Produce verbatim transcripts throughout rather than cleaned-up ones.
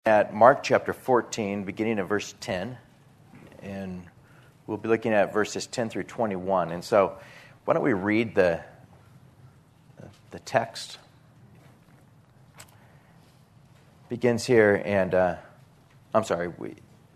At Mark chapter fourteen, beginning of verse ten, and we'll be looking at verses ten through twenty-one. And so, why don't we read the the text? Begins here, and uh, I'm sorry. We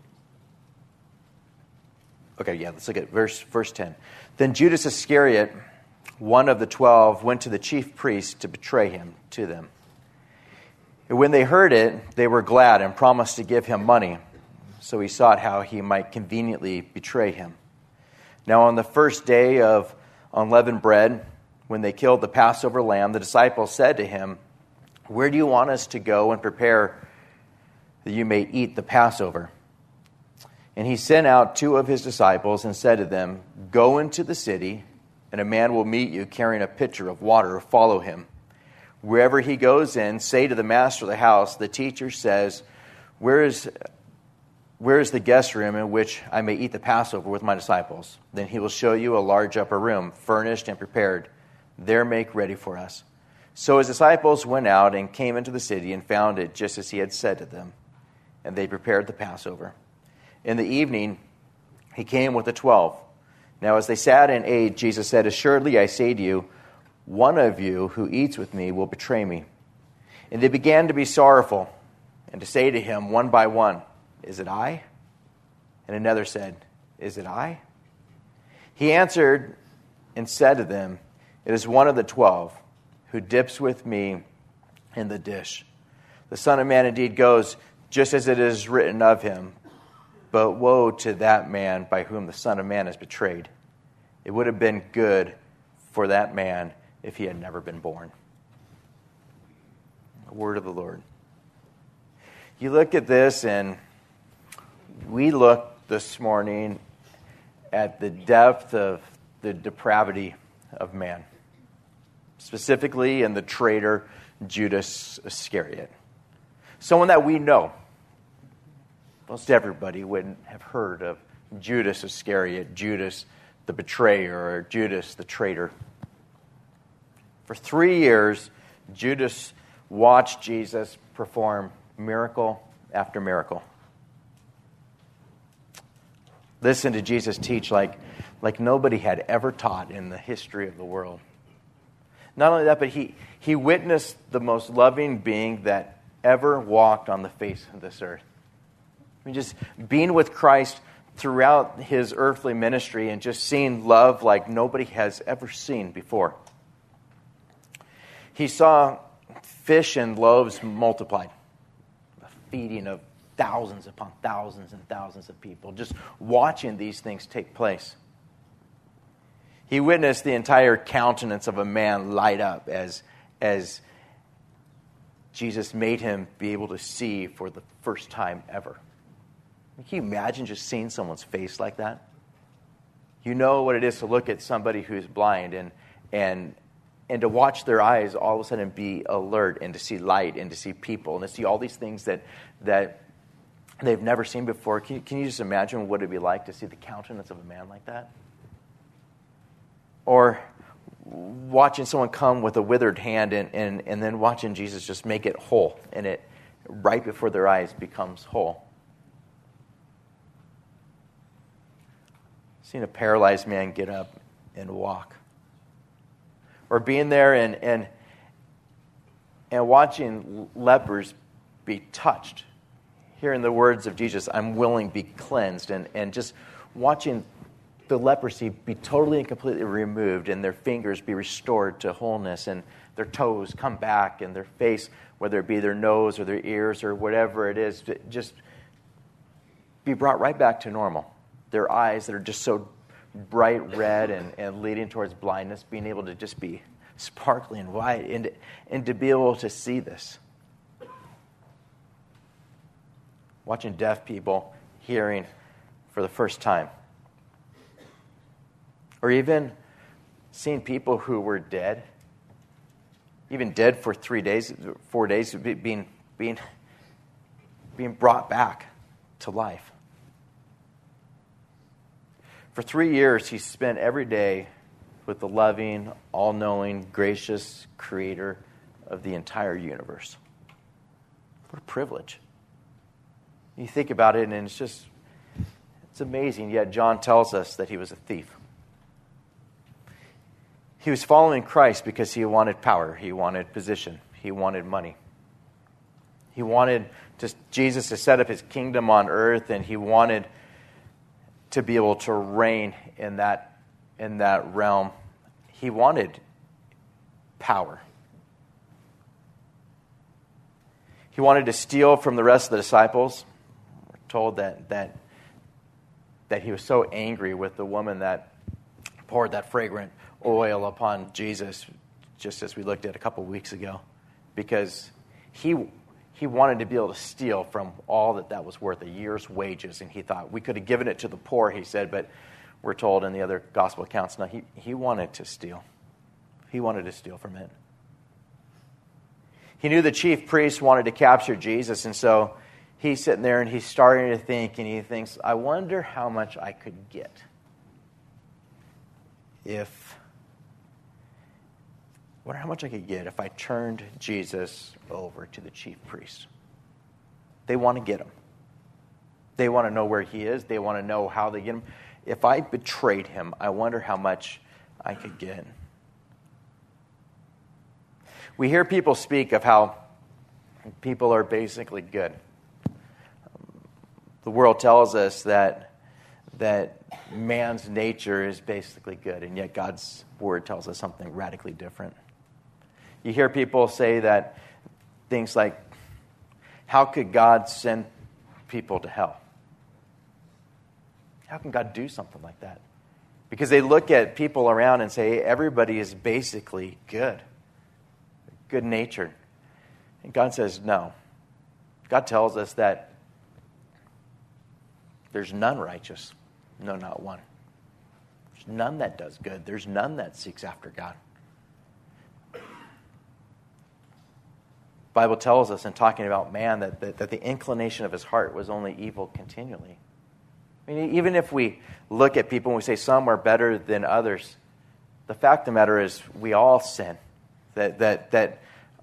okay, yeah. Let's look at verse verse ten. Then Judas Iscariot, one of the twelve, went to the chief priests to betray him to them. And when they heard it, they were glad and promised to give him money. So he sought how he might conveniently betray him. Now on the first day of unleavened bread, when they killed the Passover lamb, the disciples said to him, "Where do you want us to go and prepare that you may eat the Passover?" And he sent out two of his disciples and said to them, "Go into the city, and a man will meet you carrying a pitcher of water. Follow him. Wherever he goes in, say to the master of the house, 'The teacher says, where is, where is the guest room in which I may eat the Passover with my disciples?' Then he will show you a large upper room, furnished and prepared. There make ready for us." So his disciples went out and came into the city and found it just as he had said to them. And they prepared the Passover. In the evening, he came with the twelve. Now as they sat and ate, Jesus said, "Assuredly I say to you, one of you who eats with me will betray me." And they began to be sorrowful and to say to him one by one, "Is it I?" And another said, "Is it I?" He answered and said to them, "It is one of the twelve who dips with me in the dish. The Son of Man indeed goes just as it is written of him, but woe to that man by whom the Son of Man is betrayed. It would have been good for that man if he had never been born." A word of the Lord. You look at this, and we look this morning at the depth of the depravity of man, specifically in the traitor Judas Iscariot. Someone that we know. Most everybody wouldn't have heard of Judas Iscariot, Judas the betrayer, or Judas the traitor. For three years, Judas watched Jesus perform miracle after miracle. Listen to Jesus teach like, like nobody had ever taught in the history of the world. Not only that, but he, he witnessed the most loving being that ever walked on the face of this earth. I mean, just being with Christ throughout his earthly ministry and just seeing love like nobody has ever seen before. He saw fish and loaves multiplied, a feeding of thousands upon thousands and thousands of people, just watching these things take place. He witnessed the entire countenance of a man light up as, as Jesus made him be able to see for the first time ever. Can you imagine just seeing someone's face like that? You know what it is to look at somebody who's blind and and and to watch their eyes all of a sudden be alert and to see light and to see people and to see all these things that that they've never seen before. Can you, can you just imagine what it'd be like to see the countenance of a man like that? Or watching someone come with a withered hand and, and, and then watching Jesus just make it whole, and it right before their eyes becomes whole. Seeing a paralyzed man get up and walk. Or being there and and and watching lepers be touched. Hearing the words of Jesus, "I'm willing, be cleansed," and, and just watching the leprosy be totally and completely removed and their fingers be restored to wholeness and their toes come back and their face, whether it be their nose or their ears or whatever it is, just be brought right back to normal. Their eyes that are just so bright red and, and leading towards blindness, being able to just be sparkling and white and, and to be able to see this. Watching deaf people hearing for the first time. Or even seeing people who were dead, even dead for three days, four days, being, being, being brought back to life. For three years, he spent every day with the loving, all-knowing, gracious creator of the entire universe. What a privilege. You think about it, and it's just, it's amazing. Yet John tells us that he was a thief. He was following Christ because he wanted power. He wanted position. He wanted money. He wanted to, Jesus to set up his kingdom on earth, and he wanted to be able to reign in that, in that realm. He wanted power. He wanted to steal from the rest of the disciples. We're told that that that he was so angry with the woman that poured that fragrant oil upon Jesus, just as we looked at a couple weeks ago, because he he wanted to be able to steal from all that that was worth, a year's wages, and he thought we could have given it to the poor, he said, but we're told in the other gospel accounts, no, he, he wanted to steal. He wanted to steal from it. He knew the chief priests wanted to capture Jesus, and so he's sitting there and he's starting to think, and he thinks, I wonder how much I could get if, I wonder how much I could get if I turned Jesus over to the chief priests. They want to get him. They want to know where he is. They want to know how they get him. If I betrayed him, I wonder how much I could get. We hear people speak of how people are basically good. The world tells us that that man's nature is basically good, and yet God's word tells us something radically different. You hear people say that things like, how could God send people to hell? How can God do something like that? Because they look at people around and say, everybody is basically good. Good-natured. And God says, no. God tells us that there's none righteous. No, not one. There's none that does good. There's none that seeks after God. The Bible tells us in talking about man that, that, that the inclination of his heart was only evil continually. I mean, even if we look at people and we say some are better than others, the fact of the matter is we all sin. That that that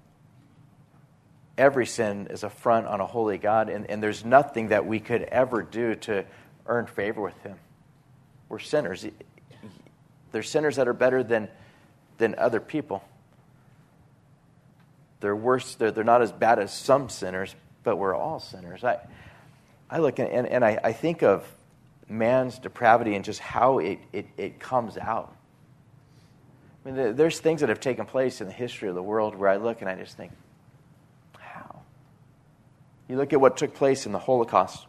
every sin is a affront on a holy God, and, and there's nothing that we could ever do to earn favor with him. We're sinners. There's sinners that are better than than other people. They're worse. They're, they're not as bad as some sinners, but we're all sinners. I I look and, and, and I, I think of man's depravity and just how it, it, it comes out. I mean, there's things that have taken place in the history of the world where I look and I just think, how? You look at what took place in the Holocaust.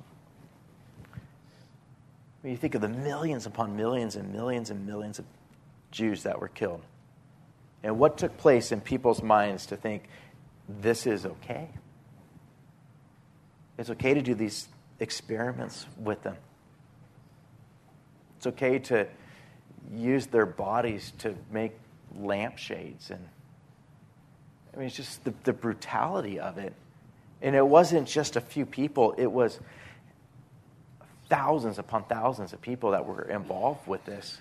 When you think of the millions upon millions and millions and millions of Jews that were killed. And what took place in people's minds to think, this is okay. It's okay to do these experiments with them. It's okay to use their bodies to make lampshades, and I mean, it's just the, the brutality of it. And it wasn't just a few people, it was thousands upon thousands of people that were involved with this.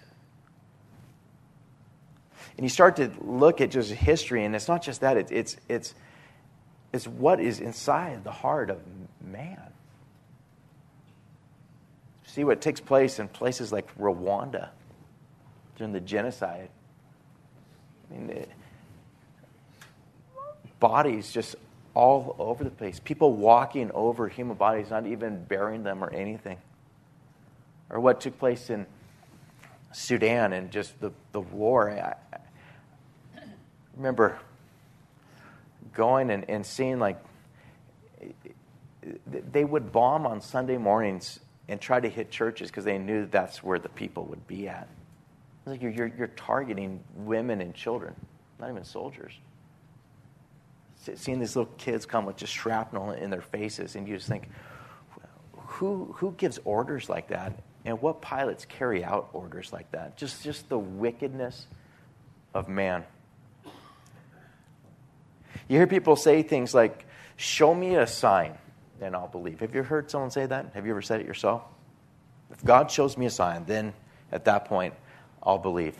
And you start to look at just history, and it's not just that, it's it's it's, it's what is inside the heart of man. See what takes place in places like Rwanda during the genocide. I mean, it, bodies just all over the place. People walking over human bodies, not even burying them or anything. Or what took place in Sudan and just the, the war. I, I remember going and, and seeing, like, they would bomb on Sunday mornings and try to hit churches because they knew that's where the people would be at. It's like you're, you're, you're targeting women and children, not even soldiers. Seeing these little kids come with just shrapnel in their faces, and you just think, who who gives orders like that? And what pilots carry out orders like that? Just, just the wickedness of man. You hear people say things like, show me a sign and I'll believe. Have you heard someone say that? Have you ever said it yourself? If God shows me a sign, then at that point, I'll believe.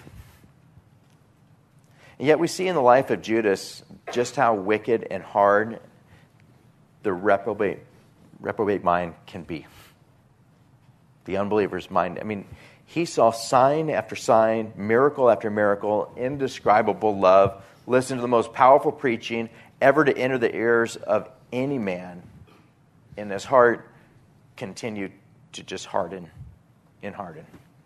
And yet we see in the life of Judas just how wicked and hard the reprobate reprobate mind can be. The unbeliever's mind. I mean, he saw sign after sign, miracle after miracle, indescribable love, listened to the most powerful preaching ever to enter the ears of any man, and his heart continued to just harden and harden.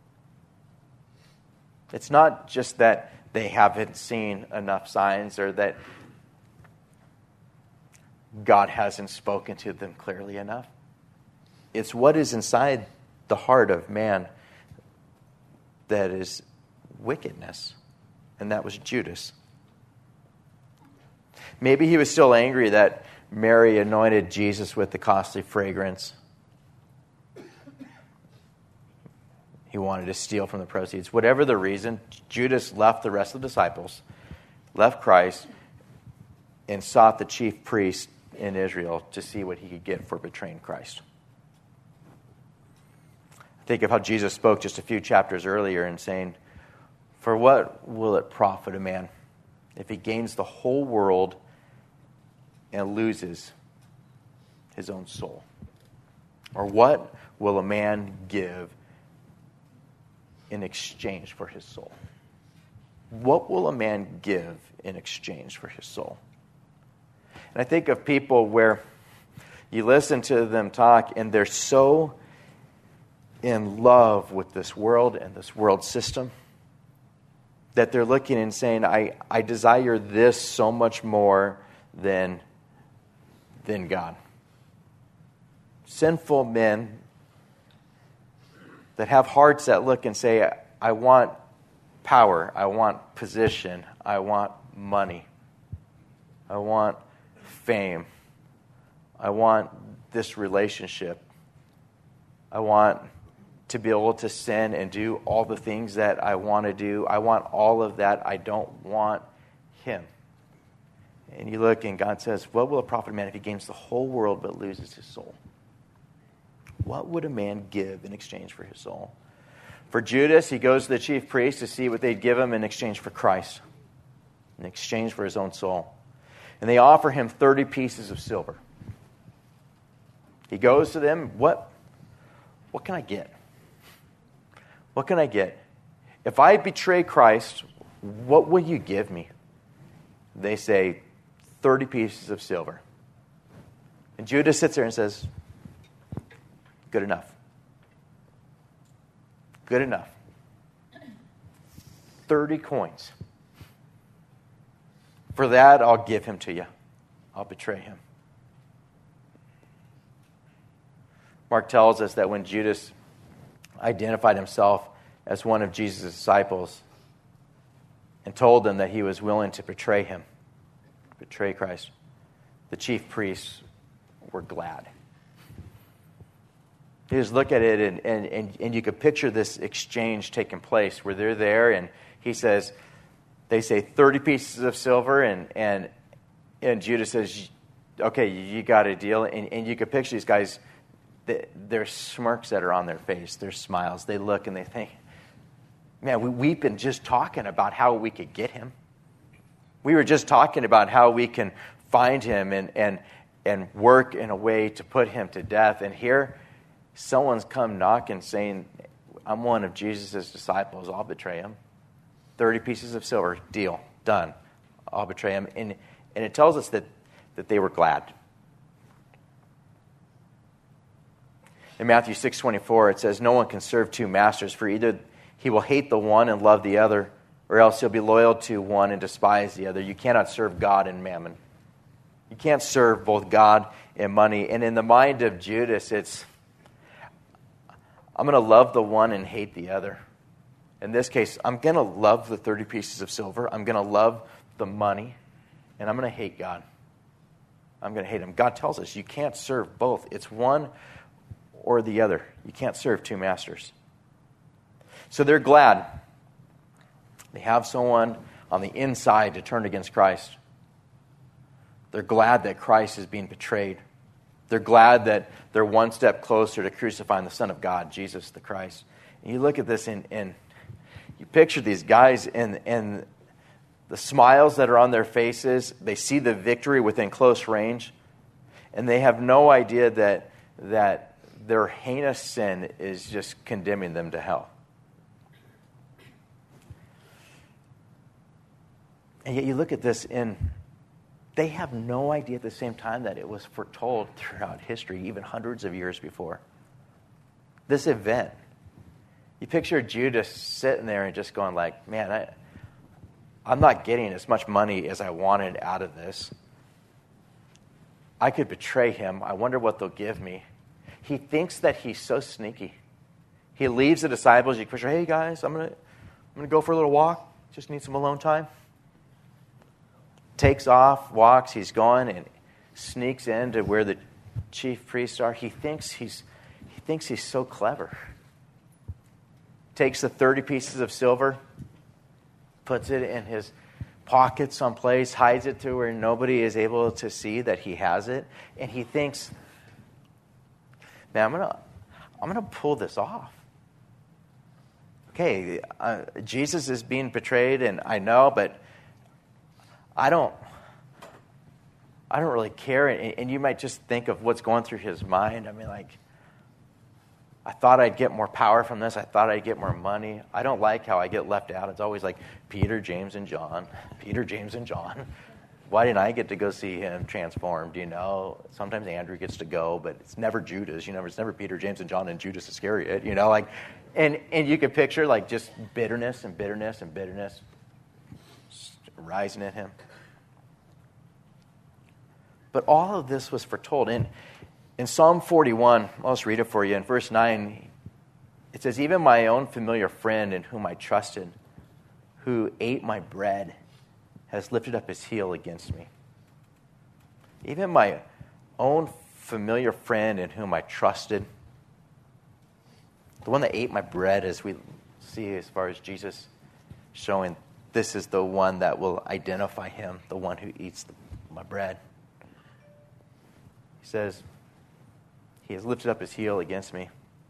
It's not just that they haven't seen enough signs or that God hasn't spoken to them clearly enough. It's what is inside the heart of man that is wickedness. And that was Judas. Maybe he was still angry that Mary anointed Jesus with the costly fragrance. He wanted to steal from the proceeds. Whatever the reason, Judas left the rest of the disciples, left Christ, and sought the chief priest in Israel to see what he could get for betraying Christ. Think of how Jesus spoke just a few chapters earlier and saying, "For what will it profit a man if he gains the whole world and loses his own soul? Or what will a man give in exchange for his soul?" What will a man give in exchange for his soul? And I think of people where you listen to them talk and they're so in love with this world and this world system that they're looking and saying, I, I desire this so much more than, than God. Sinful men that have hearts that look and say, I want power, I want position, I want money, I want fame, I want this relationship, I want to be able to sin and do all the things that I want to do. I want all of that. I don't want him. And you look and God says, what will it profit a man if he gains the whole world but loses his soul? What would a man give in exchange for his soul? For Judas, he goes to the chief priest to see what they'd give him in exchange for Christ, in exchange for his own soul. And they offer him thirty pieces of silver. He goes to them, what, what can I get? What can I get? If I betray Christ, what will you give me? They say, thirty pieces of silver. And Judas sits there and says, good enough. Good enough. thirty coins. For that, I'll give him to you. I'll betray him. Mark tells us that when Judas identified himself as one of Jesus' disciples and told them that he was willing to betray him, betray Christ, the chief priests were glad. You just look at it and, and, and, and you could picture this exchange taking place where they're there and he says, they say thirty pieces of silver and and, and Judas says, okay, you got a deal. And, and you could picture these guys, there's smirks that are on their face, there's smiles. They look and they think, man, we, we've been just talking about how we could get him. We were just talking about how we can find him and and and work in a way to put him to death. And here, someone's come knocking saying, I'm one of Jesus' disciples, I'll betray him. thirty pieces of silver, deal, done. I'll betray him. And, and it tells us that, that they were glad. In Matthew six twenty-four, it says, no one can serve two masters, for either he will hate the one and love the other, or else he'll be loyal to one and despise the other. You cannot serve God and mammon. You can't serve both God and money. And in the mind of Judas, it's, I'm going to love the one and hate the other. In this case, I'm going to love the thirty pieces of silver. I'm going to love the money. And I'm going to hate God. I'm going to hate him. God tells us you can't serve both. It's one or the other. You can't serve two masters. So they're glad. They have someone on the inside to turn against Christ. They're glad that Christ is being betrayed. They're glad that they're one step closer to crucifying the Son of God, Jesus the Christ. And you look at this and, and you picture these guys and, and the smiles that are on their faces. They see the victory within close range. And they have no idea that that their heinous sin is just condemning them to hell. And yet you look at this, and they have no idea at the same time that it was foretold throughout history, even hundreds of years before. This event. You picture Judas sitting there and just going like, man, I, I'm not getting as much money as I wanted out of this. I could betray him. I wonder what they'll give me. He thinks that he's so sneaky. He leaves the disciples. You can picture, hey guys, I'm gonna, I'm gonna go for a little walk. Just need some alone time. Takes off, walks. He's gone and sneaks into where the chief priests are. He thinks he's, he thinks he's so clever. Takes the thirty pieces of silver, puts it in his pocket someplace, hides it to where nobody is able to see that he has it, and he thinks, man, I'm gonna, I'm gonna pull this off. Okay, uh, Jesus is being betrayed, and I know, but I don't, I don't really care. And, and you might just think of what's going through his mind. I mean, like, I thought I'd get more power from this. I thought I'd get more money. I don't like how I get left out. It's always like Peter, James, and John. Peter, James, and John. Why didn't I get to go see him transformed? You know, sometimes Andrew gets to go, but it's never Judas. You know, it's never Peter, James, and John and Judas Iscariot. You know, like, and and you can picture like just bitterness and bitterness and bitterness rising in him. But all of this was foretold in. In Psalm forty-one, I'll just read it for you. In verse nine, it says, even my own familiar friend in whom I trusted, who ate my bread, has lifted up his heel against me. Even my own familiar friend in whom I trusted, the one that ate my bread, as we see as far as Jesus showing this is the one that will identify him, the one who eats the, my bread. He says, he has lifted up his heel against me.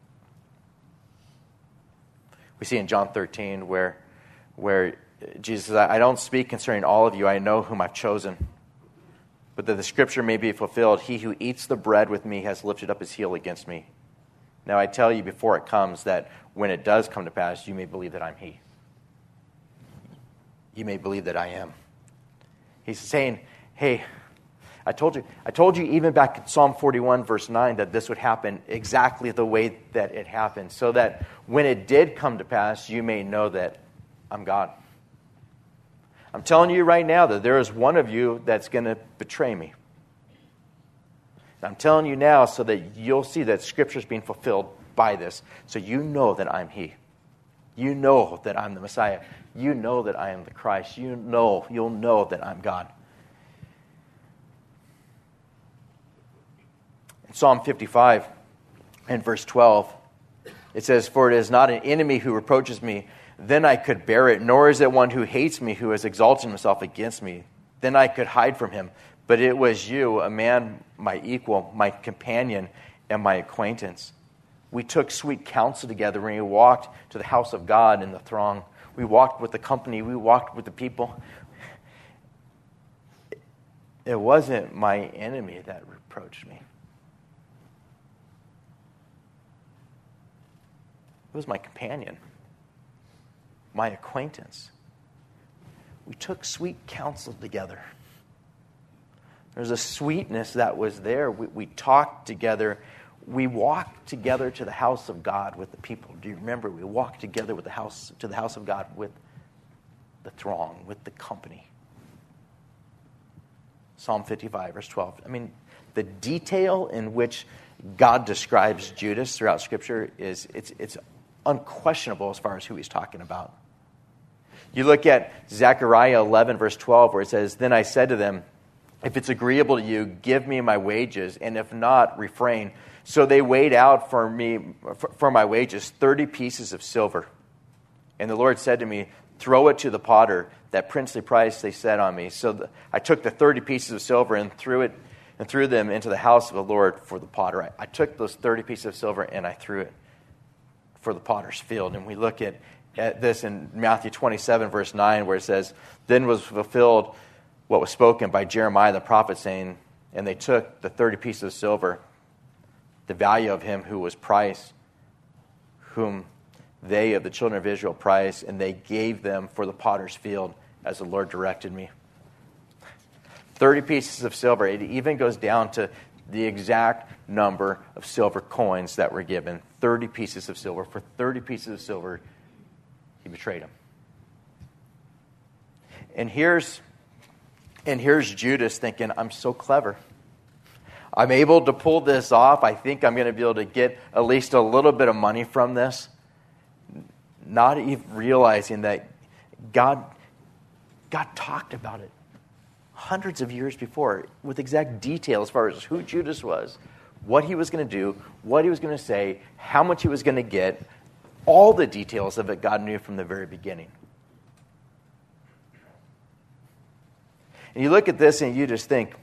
We see in John thirteen where, where Jesus says, I don't speak concerning all of you. I know whom I've chosen. But that the scripture may be fulfilled, he who eats the bread with me has lifted up his heel against me. Now I tell you before it comes that when it does come to pass, you may believe that I'm he. You may believe that I am. He's saying, hey, I told you, I told you even back in Psalm forty-one, verse nine, that this would happen exactly the way that it happened, so that when it did come to pass, you may know that I'm God. I'm telling you right now that there is one of you that's going to betray me. I'm telling you now so that you'll see that Scripture is being fulfilled by this, so you know that I'm he. You know that I'm the Messiah. You know that I am the Christ. You know, you'll know that I'm God. Psalm fifty-five and verse twelve, it says, for it is not an enemy who reproaches me, then I could bear it, nor is it one who hates me who has exalted himself against me. Then I could hide from him. But it was you, a man, my equal, my companion, and my acquaintance. We took sweet counsel together when we walked to the house of God in the throng. We walked with the company. We walked with the people. It wasn't my enemy that reproached me. It was my companion, my acquaintance. We took sweet counsel together. There's a sweetness that was there. We, we talked together. We walked together to the house of God with the people. Do you remember? We walked together with the house to the house of God with the throng, with the company. Psalm fifty-five, verse twelve. I mean, the detail in which God describes Judas throughout Scripture is it's it's unquestionable as far as who he's talking about. You look at Zechariah eleven, verse twelve, where it says, then I said to them, if it's agreeable to you, give me my wages, and if not, refrain. So they weighed out for me, for my wages, thirty pieces of silver. And the Lord said to me, throw it to the potter, that princely price they set on me. So the, I took the thirty pieces of silver and threw it and threw them into the house of the Lord for the potter. I, I took those thirty pieces of silver and I threw it for the potter's field. And we look at, at this in Matthew twenty-seven, verse nine, where it says, then was fulfilled what was spoken by Jeremiah the prophet, saying, and they took the thirty pieces of silver the value of him who was priced, whom they of the children of Israel priced, and they gave them for the potter's field as the Lord directed me. thirty pieces of silver. It even goes down to the exact number of silver coins that were given. thirty pieces of silver. For thirty pieces of silver, he betrayed him. And here's, and here's Judas thinking, I'm so clever. I'm able to pull this off. I think I'm going to be able to get at least a little bit of money from this. Not even realizing that God, God talked about it hundreds of years before with exact detail as far as who Judas was, what he was going to do, what he was going to say, how much he was going to get. All the details of it God knew from the very beginning. And you look at this and you just think,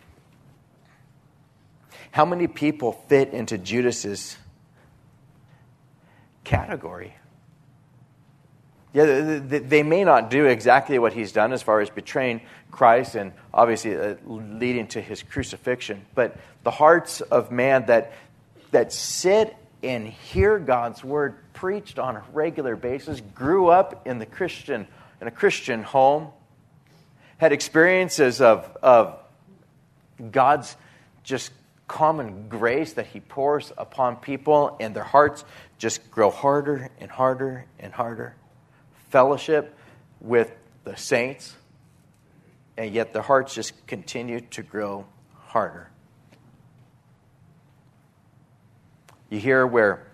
how many people fit into Judas's category? Yeah, they may not do exactly what he's done as far as betraying Christ and obviously leading to his crucifixion, but the hearts of man that that sit and hear God's word preached on a regular basis, grew up in the Christian in a Christian home, had experiences of of God's just common grace that he pours upon people, and their hearts just grow harder and harder and harder. Fellowship with the saints, and yet their hearts just continue to grow harder. You hear where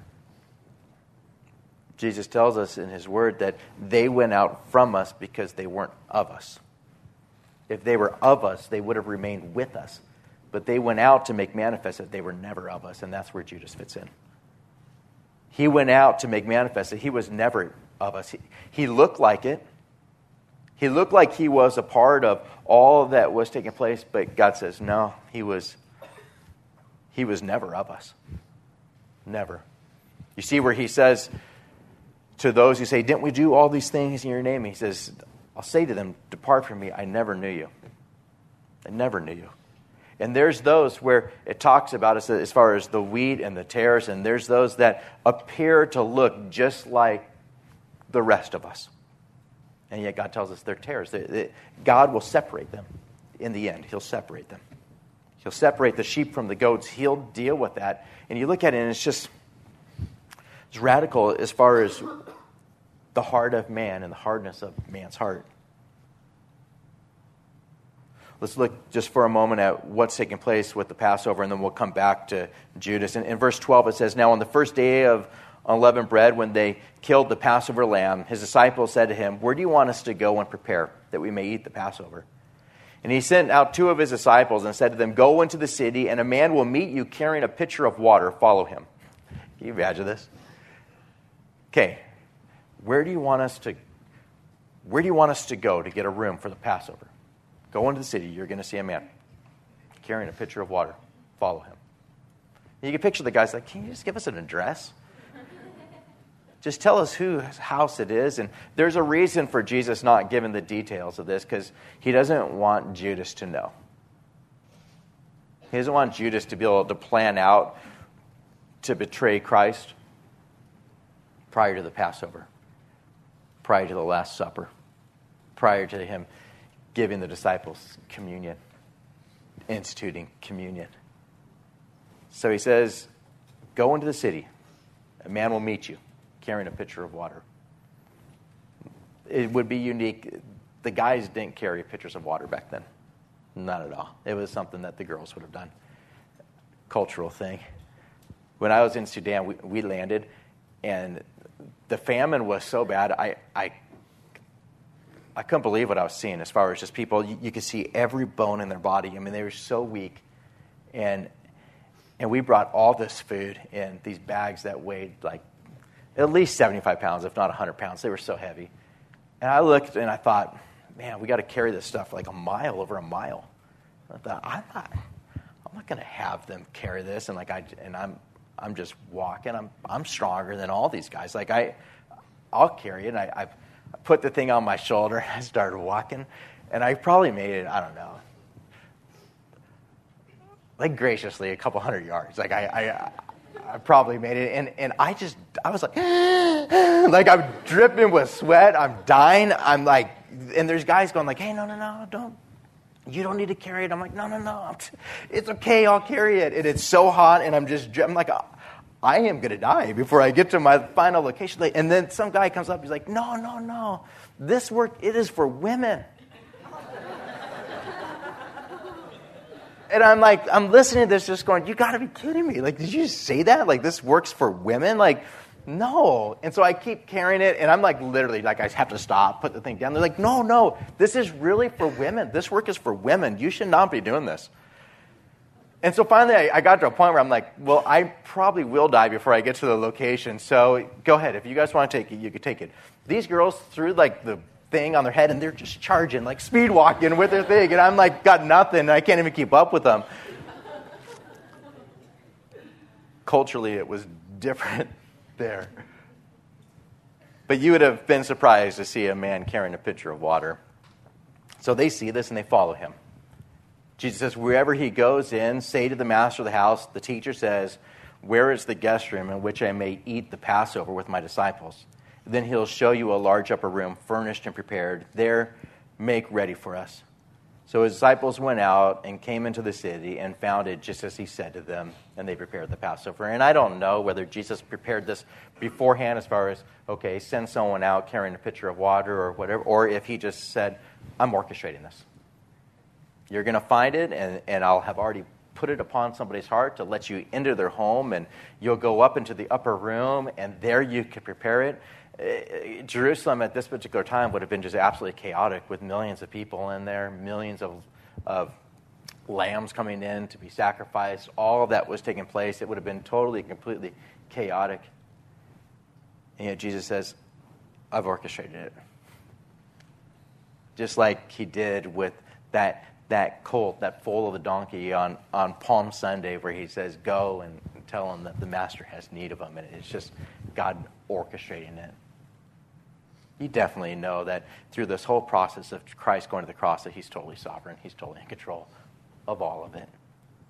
Jesus tells us in his word that they went out from us because they weren't of us. If they were of us, they would have remained with us. But they went out to make manifest that they were never of us, and that's where Judas fits in. He went out to make manifest that he was never of us. He, he looked like it. He looked like he was a part of all that was taking place, but God says, no, he was, he was never of us. Never. You see where he says to those who say, didn't we do all these things in your name? He says, I'll say to them, depart from me, I never knew you. I never knew you. And there's those where it talks about us as far as the wheat and the tares, and there's those that appear to look just like the rest of us. And yet God tells us they're tares. They, they, God will separate them in the end. He'll separate them. He'll separate the sheep from the goats. He'll deal with that. And you look at it and it's just it's radical as far as the heart of man and the hardness of man's heart. Let's look just for a moment at what's taking place with the Passover, and then we'll come back to Judas. In, in verse twelve, it says, now on the first day of unleavened bread, when they killed the Passover lamb, his disciples said to him, where do you want us to go and prepare that we may eat the Passover? And he sent out two of his disciples and said to them, go into the city, and a man will meet you carrying a pitcher of water. Follow him. Can you imagine this? Okay, where do you want us to, where do you want us to go to get a room for the Passover? Go into the city. You're going to see a man carrying a pitcher of water. Follow him. You can picture the guy's like, can you just give us an address? Just tell us whose house it is. And there's a reason for Jesus not giving the details of this, because he doesn't want Judas to know. He doesn't want Judas to be able to plan out to betray Christ prior to the Passover, prior to the Last Supper, prior to him giving the disciples communion, instituting communion. So he says, go into the city. A man will meet you carrying a pitcher of water. It would be unique. The guys didn't carry pitchers of water back then. Not at all. It was something that the girls would have done. Cultural thing. When I was in Sudan, we, we landed, and the famine was so bad, I, I I couldn't believe what I was seeing as far as just people. You, you could see every bone in their body. I mean, they were so weak. And and we brought all this food in these bags that weighed like at least seventy-five pounds, if not one hundred pounds. They were so heavy. And I looked and I thought, man, we got to carry this stuff like a mile, over a mile. And I thought, I'm not, I'm not going to have them carry this. And like I, and I'm, I'm just walking. I'm, I'm stronger than all these guys. Like I, I'll carry it. And I, I I put the thing on my shoulder and I started walking, and I probably made it, I don't know, like graciously a couple hundred yards. Like I, I, I probably made it. And, and I just, I was like, like I'm dripping with sweat. I'm dying. I'm like, and there's guys going like, hey, no, no, no, don't. You don't need to carry it. I'm like, no, no, no. It's okay. I'll carry it. And it's so hot. And I'm just, I'm like, I am going to die before I get to my final location. And then some guy comes up. He's like, no, no, no. This work, it is for women. And I'm like, I'm listening to this just going, you got to be kidding me. Like, did you say that? Like, this works for women? Like, no. And so I keep carrying it, and I'm like, literally, like, I have to stop, put the thing down. They're like, no, no, this is really for women. This work is for women. You should not be doing this. And so finally, I, I got to a point where I'm like, well, I probably will die before I get to the location. So go ahead. If you guys want to take it, you can take it. These girls threw, like, the thing on their head, and they're just charging, like speed walking with their thing. And I'm like, got nothing, and I can't even keep up with them. Culturally, it was different there. But you would have been surprised to see a man carrying a pitcher of water. So they see this, and they follow him. Jesus says, wherever he goes in, say to the master of the house, the teacher says, where is the guest room in which I may eat the Passover with my disciples? Then he'll show you a large upper room, furnished and prepared. There, make ready for us. So his disciples went out and came into the city and found it just as he said to them, and they prepared the Passover. And I don't know whether Jesus prepared this beforehand as far as, okay, send someone out carrying a pitcher of water or whatever, or if he just said, I'm orchestrating this. You're going to find it, and, and I'll have already put it upon somebody's heart to let you into their home, and you'll go up into the upper room, and there you can prepare it. Jerusalem at this particular time would have been just absolutely chaotic with millions of people in there, millions of, of lambs coming in to be sacrificed. All of that was taking place. It would have been totally, completely chaotic. And yet Jesus says, I've orchestrated it. Just like he did with that that colt, that foal of a donkey on, on Palm Sunday, where he says, go and tell him that the master has need of him. And it's just God orchestrating it. You definitely know that through this whole process of Christ going to the cross, that he's totally sovereign. He's totally in control of all of it.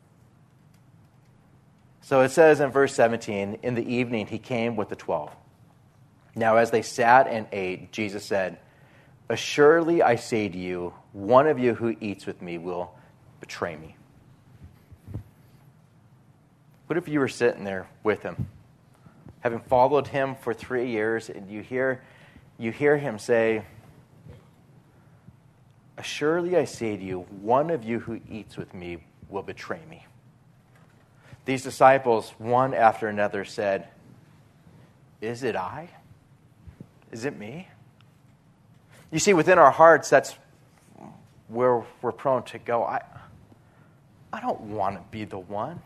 So it says in verse seventeen, in the evening he came with the twelve. Now as they sat and ate, Jesus said, assuredly I say to you, one of you who eats with me will betray me. What if you were sitting there with him, having followed him for three years, and you hear, you hear him say, assuredly I say to you, one of you who eats with me will betray me. These disciples, one after another, said, is it I? Is it me? You see, within our hearts, that's where we're prone to go. I, I don't want to be the one.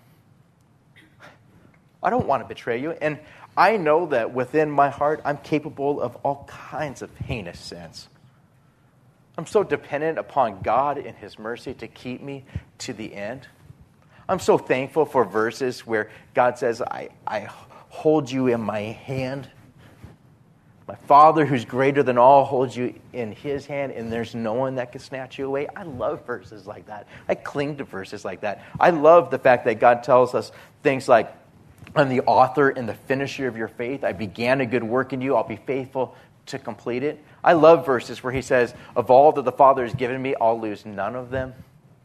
I don't want to betray you. And I know that within my heart, I'm capable of all kinds of heinous sins. I'm so dependent upon God and his mercy to keep me to the end. I'm so thankful for verses where God says, I, I hold you in my hand. My Father, who's greater than all, holds you in his hand, and there's no one that can snatch you away. I love verses like that. I cling to verses like that. I love the fact that God tells us things like, I'm the author and the finisher of your faith. I began a good work in you. I'll be faithful to complete it. I love verses where he says, of all that the Father has given me, I'll lose none of them.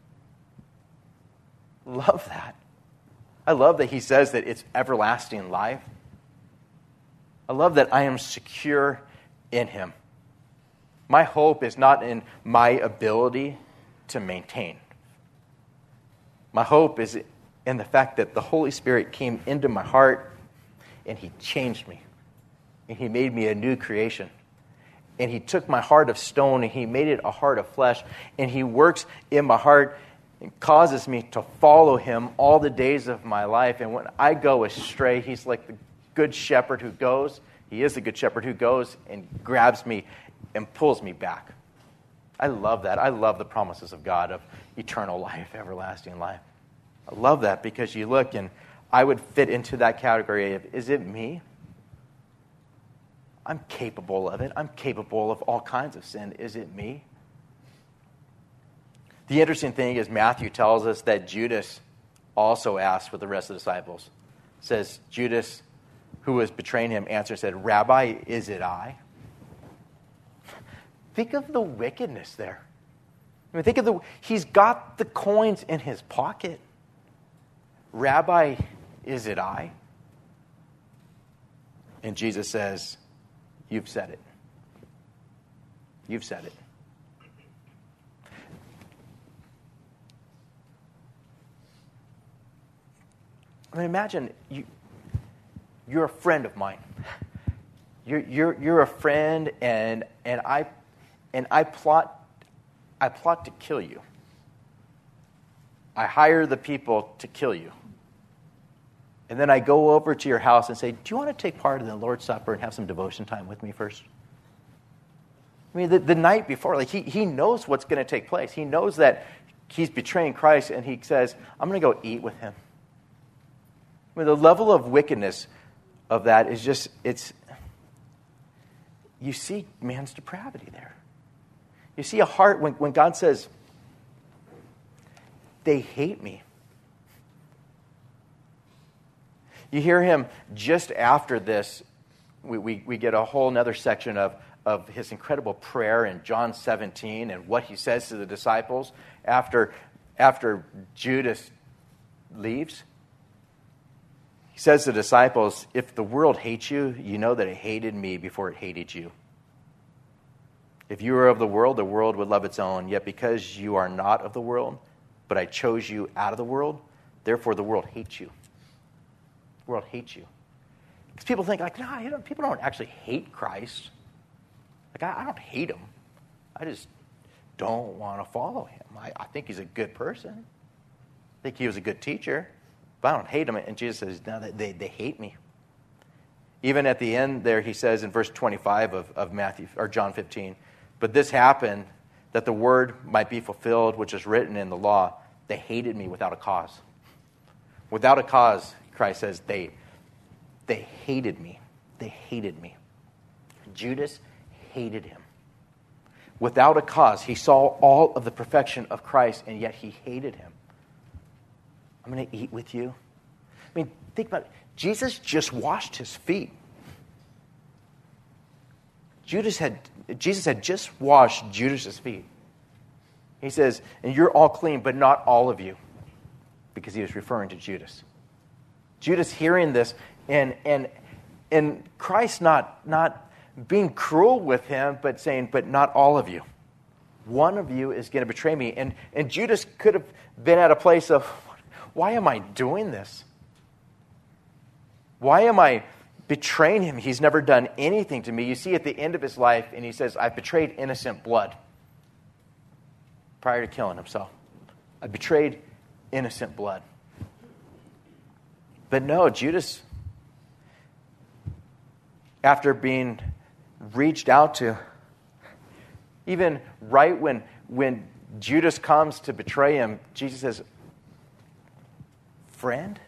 Love that. I love that he says that it's everlasting life. I love that I am secure in him. My hope is not in my ability to maintain. My hope is in the fact that the Holy Spirit came into my heart and he changed me. And he made me a new creation. And he took my heart of stone and he made it a heart of flesh. And he works in my heart and causes me to follow him all the days of my life. And when I go astray, he's like the good shepherd who goes, he is the good shepherd who goes and grabs me and pulls me back. I love that. I love the promises of God of eternal life, everlasting life. I love that because you look and I would fit into that category of, is it me? I'm capable of it. I'm capable of all kinds of sin. Is it me? The interesting thing is Matthew tells us that Judas also asked with the rest of the disciples, says Judas, who was betraying him, answered and said, Rabbi, is it I? Think of the wickedness there. I mean, think of the, he's got the coins in his pocket. Rabbi, is it I? And Jesus says, you've said it. You've said it. I mean, imagine you, you're a friend of mine. You're, you're, you're a friend, and, and, I, and I, plot, I plot to kill you. I hire the people to kill you. And then I go over to your house and say, do you want to take part in the Lord's Supper and have some devotion time with me first? I mean, the, the night before, like he, he knows what's going to take place. He knows that he's betraying Christ, and he says, I'm going to go eat with him. I mean, the level of wickedness of that is just, it's, you see man's depravity there. You see a heart, when, when God says, they hate me. You hear him just after this, we, we, we get a whole other section of, of his incredible prayer in John seventeen and what he says to the disciples after, after Judas leaves. He says to the disciples, if the world hates you, you know that it hated me before it hated you. If you were of the world, the world would love its own. Yet because you are not of the world, but I chose you out of the world, therefore the world hates you. The world hates you. Because people think, like, nah, you know, people don't actually hate Christ. Like, I, I don't hate him. I just don't want to follow him. I, I think he's a good person. I think he was a good teacher. But I don't hate him. And Jesus says, no, they, they hate me. Even at the end there, he says in verse twenty-five of, of Matthew or John fifteen, but this happened that the word might be fulfilled, which is written in the law. They hated me without a cause. Without a cause, Christ says, they, they hated me. They hated me. Judas hated him. Without a cause, he saw all of the perfection of Christ, and yet he hated him. I'm going to eat with you. I mean, think about it. Jesus just washed his feet. Judas had, Jesus had just washed Judas's feet. He says, and you're all clean, but not all of you. Because he was referring to Judas. Judas hearing this, and and and Christ not, not being cruel with him, but saying, but not all of you. One of you is going to betray me. And, and Judas could have been at a place of, why am I doing this? Why am I betraying him? He's never done anything to me. You see at the end of his life, and he says, I betrayed innocent blood prior to killing himself. I betrayed innocent blood. But no, Judas, after being reached out to, even right when, when Judas comes to betray him, Jesus says, friend?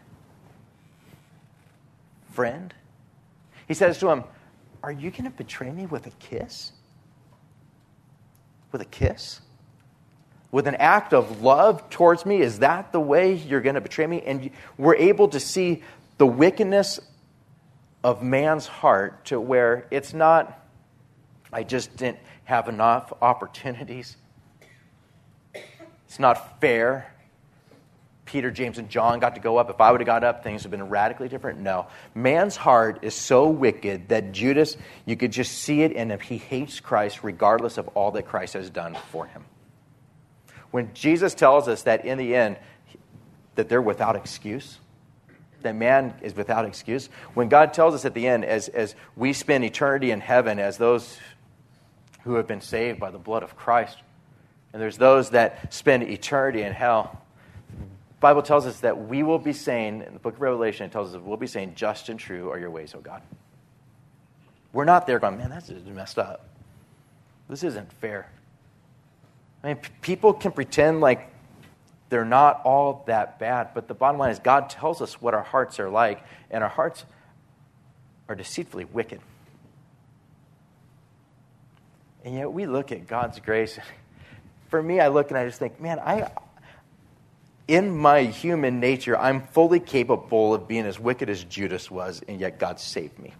Friend? He says to him, are you going to betray me with a kiss? With a kiss? With an act of love towards me? Is that the way you're going to betray me? And we're able to see the wickedness of man's heart to where it's not, I just didn't have enough opportunities. It's not fair. Peter, James, and John got to go up. If I would have got up, things would have been radically different. No. Man's heart is so wicked that Judas, you could just see it in him. He hates Christ regardless of all that Christ has done for him. When Jesus tells us that in the end, that they're without excuse, that man is without excuse, when God tells us at the end, as, as we spend eternity in heaven as those who have been saved by the blood of Christ, and there's those that spend eternity in hell, the Bible tells us that we will be saying, in the book of Revelation, it tells us that we'll be saying, just and true are your ways, O God. We're not there going, man, that's just messed up. This isn't fair. I mean, p- people can pretend like they're not all that bad, but the bottom line is God tells us what our hearts are like, and our hearts are deceitfully wicked. And yet we look at God's grace. For me, I look and I just think, man, I in my human nature, I'm fully capable of being as wicked as Judas was, and yet God saved me.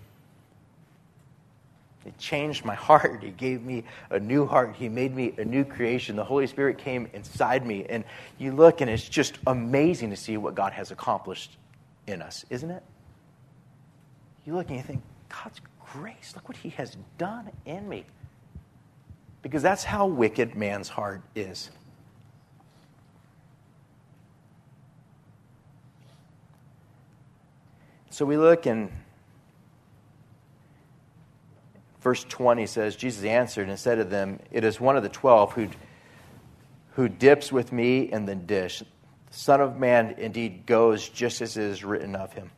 He changed my heart. He gave me a new heart. He made me a new creation. The Holy Spirit came inside me. And you look, and it's just amazing to see what God has accomplished in us, isn't it? You look and you think, God's grace, look what he has done in me. Because that's how wicked man's heart is. So we look, and verse twenty says, Jesus answered and said to them, it is one of the twelve who, who dips with me in the dish. The Son of Man indeed goes just as it is written of him.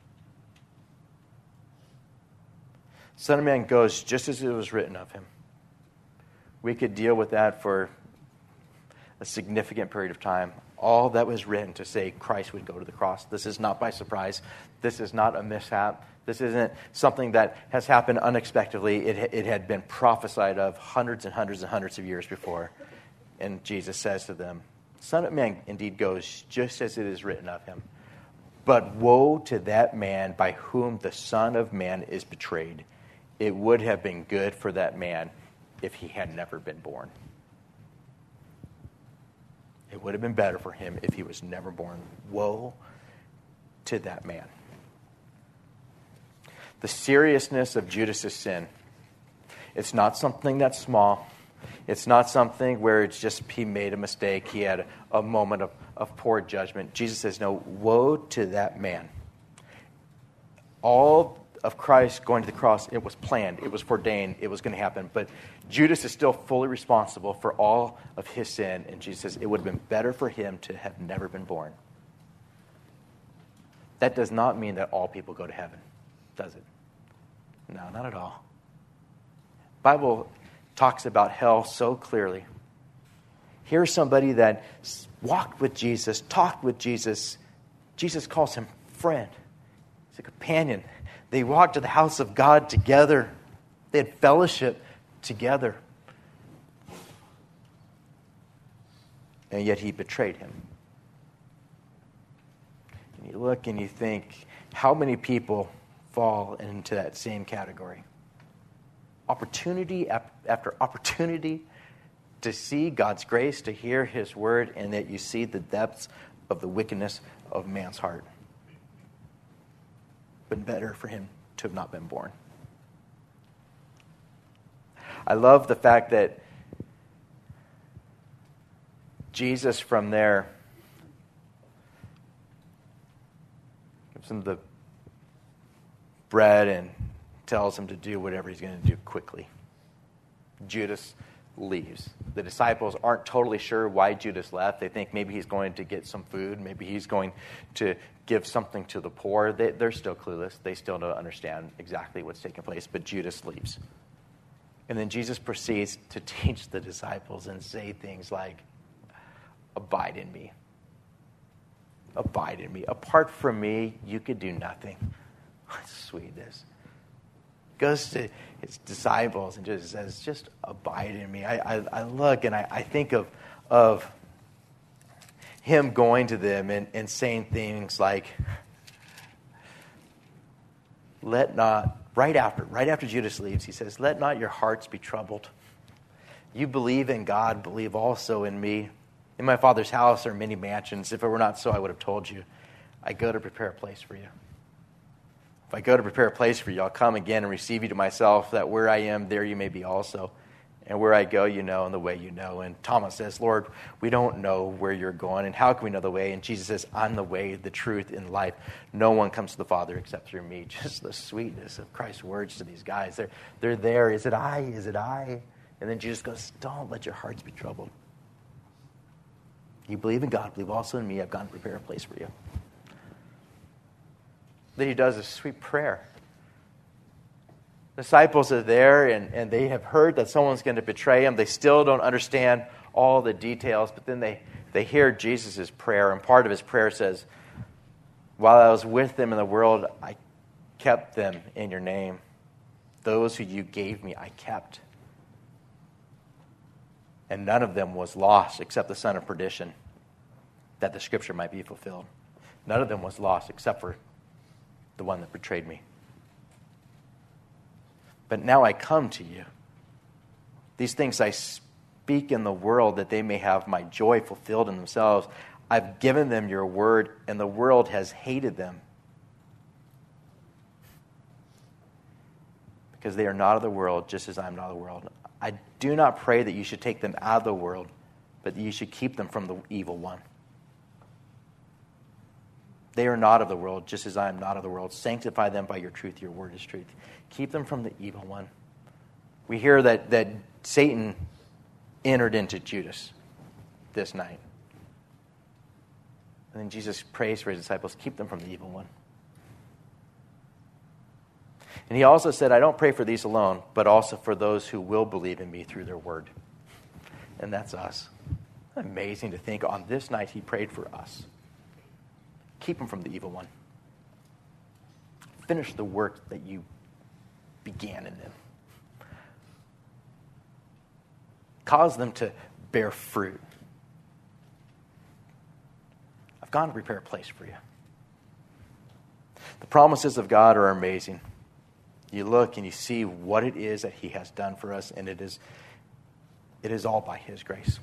Son of Man goes just as it was written of him. We could deal with that for a significant period of time. All that was written to say Christ would go to the cross. This is not by surprise. This is not a mishap. This isn't something that has happened unexpectedly. It, it had been prophesied of hundreds and hundreds and hundreds of years before. And Jesus says to them, Son of Man indeed goes just as it is written of him. But woe to that man by whom the Son of Man is betrayed. It would have been good for that man if he had never been born. It would have been better for him if he was never born. Woe to that man. The seriousness of Judas' sin. It's not something that's small. It's not something where it's just he made a mistake. He had a moment of, of poor judgment. Jesus says, no, woe to that man. All of Christ going to the cross, it was planned. It was ordained. It was going to happen. But Judas is still fully responsible for all of his sin. And Jesus says, it would have been better for him to have never been born. That does not mean that all people go to heaven, does it? No, not at all. The Bible talks about hell so clearly. Here's somebody that walked with Jesus, talked with Jesus. Jesus calls him friend. He's a companion. They walked to the house of God together. They had fellowship together. And yet he betrayed him. And you look and you think, how many people fall into that same category? Opportunity after opportunity to see God's grace, to hear his word, and that you see the depths of the wickedness of man's heart. But better for him to have not been born. I love the fact that Jesus from there gives him the bread and tells him to do whatever he's going to do quickly. Judas leaves. The disciples aren't totally sure why Judas left. They think maybe he's going to get some food. Maybe he's going to give something to the poor. They, they're still clueless. They still don't understand exactly what's taking place. But Judas leaves. And then Jesus proceeds to teach the disciples and say things like, abide in me. Abide in me. Apart from me, you could do nothing. What sweetness. Goes to his disciples and just says, just abide in me. I, I, I look and I, I think of, of him going to them and, and saying things like, let not, right after, right after Judas leaves, he says, let not your hearts be troubled. You believe in God, believe also in me. In my Father's house are many mansions. If it were not so, I would have told you. I go to prepare a place for you. If I go to prepare a place for you, I'll come again and receive you to myself, that where I am, there you may be also. And where I go, you know, and the way you know. And Thomas says, Lord, we don't know where you're going, and how can we know the way? And Jesus says, I'm the way, the truth, and life. No one comes to the Father except through me. Just the sweetness of Christ's words to these guys. They're, they're there. Is it I? Is it I? And then Jesus goes, don't let your hearts be troubled. You believe in God, believe also in me. I've gone to prepare a place for you. Then he does a sweet prayer. The disciples are there, and, and they have heard that someone's going to betray him. They still don't understand all the details, but then they, they hear Jesus' prayer, and part of his prayer says, while I was with them in the world, I kept them in your name. Those who you gave me, I kept. And none of them was lost except the son of perdition, that the scripture might be fulfilled. None of them was lost except for the one that betrayed me. But now I come to you. These things I speak in the world that they may have my joy fulfilled in themselves. I've given them your word, and the world has hated them because they are not of the world, just as I am not of the world. I do not pray that you should take them out of the world, but that you should keep them from the evil one. They are not of the world, just as I am not of the world. Sanctify them by your truth. Your word is truth. Keep them from the evil one. We hear that, that Satan entered into Judas this night. And then Jesus prays for his disciples, keep them from the evil one. And he also said, I don't pray for these alone, but also for those who will believe in me through their word. And that's us. Amazing to think on this night he prayed for us. Keep them from the evil one. Finish the work that you began in them. Cause them to bear fruit. I've gone to prepare a place for you. The promises of God are amazing. You look and you see what it is that he has done for us, and it is, it is all by his grace.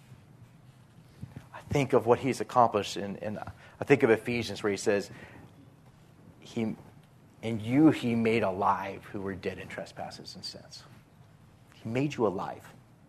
I think of what he's accomplished, and, and I think of Ephesians where he says, "He, and you he made alive who were dead in trespasses and sins." He made you alive.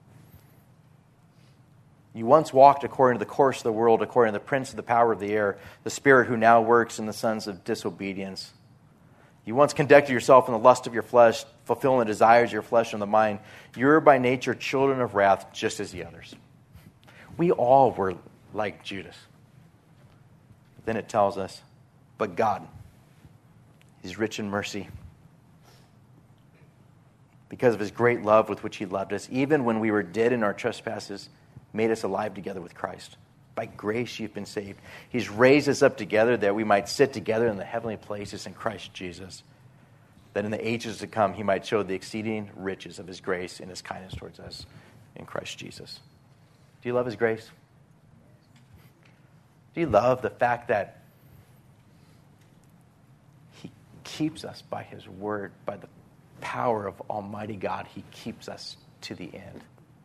You once walked according to the course of the world, according to the prince of the power of the air, the spirit who now works in the sons of disobedience. You once conducted yourself in the lust of your flesh, fulfilling the desires of your flesh and the mind. You're by nature children of wrath, just as the others. We all were like Judas. Then it tells us, but God is rich in mercy, because of his great love with which he loved us, even when we were dead in our trespasses, made us alive together with Christ. By grace you've been saved. He's raised us up together that we might sit together in the heavenly places in Christ Jesus, that in the ages to come he might show the exceeding riches of his grace and his kindness towards us in Christ Jesus. Do you love his grace? Do you love the fact that he keeps us by his word, by the power of Almighty God? He keeps us to the end.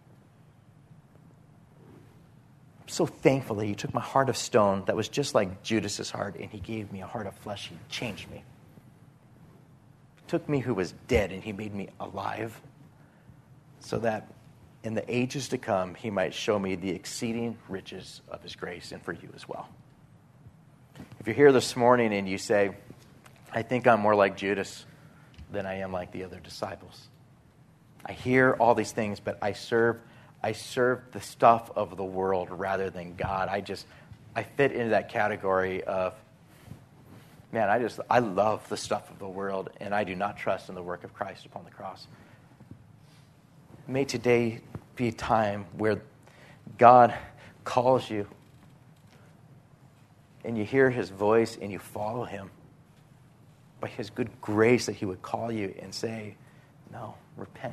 I'm so thankful that he took my heart of stone that was just like Judas's heart, and he gave me a heart of flesh. He changed me. He took me who was dead, and he made me alive, so that in the ages to come, he might show me the exceeding riches of his grace, and for you as well. If you're here this morning and you say, I think I'm more like Judas than I am like the other disciples. I hear all these things, but I serve I serve the stuff of the world rather than God. I just, I fit into that category of, man, I just, I love the stuff of the world, and I do not trust in the work of Christ upon the cross. May today be a time where God calls you, and you hear his voice, and you follow him by his good grace, that he would call you and say, no, repent.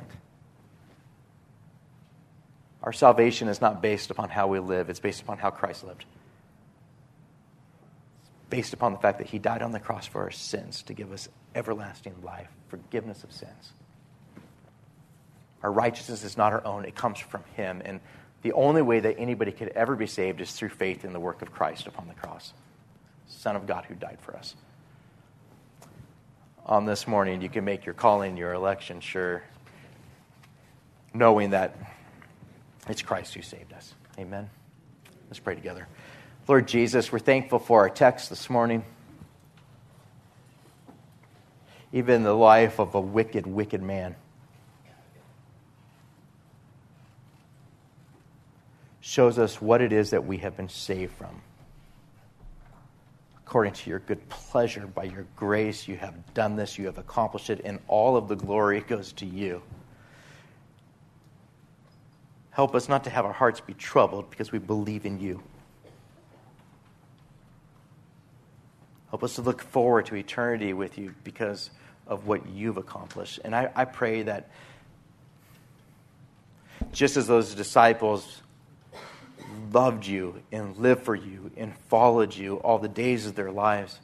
Our salvation is not based upon how we live. It's based upon how Christ lived. It's based upon the fact that he died on the cross for our sins to give us everlasting life, forgiveness of sins. Our righteousness is not our own. It comes from him. And the only way that anybody could ever be saved is through faith in the work of Christ upon the cross, Son of God who died for us. On this morning, you can make your calling, your election sure, knowing that it's Christ who saved us. Amen. Let's pray together. Lord Jesus, we're thankful for our text this morning. Even the life of a wicked, wicked man shows us what it is that we have been saved from. According to your good pleasure, by your grace, you have done this, you have accomplished it, and all of the glory goes to you. Help us not to have our hearts be troubled because we believe in you. Help us to look forward to eternity with you because of what you've accomplished. And I, I pray that just as those disciples loved you and lived for you and followed you all the days of their lives.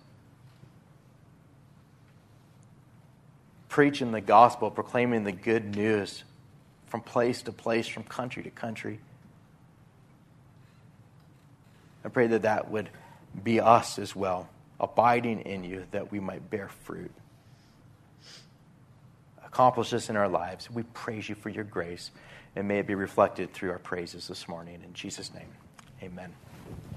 Preaching the gospel, proclaiming the good news from place to place, from country to country. I pray that that would be us as well, abiding in you, that we might bear fruit. Accomplish this in our lives. We praise you for your grace, and may it be reflected through our praises this morning. In Jesus' name, amen.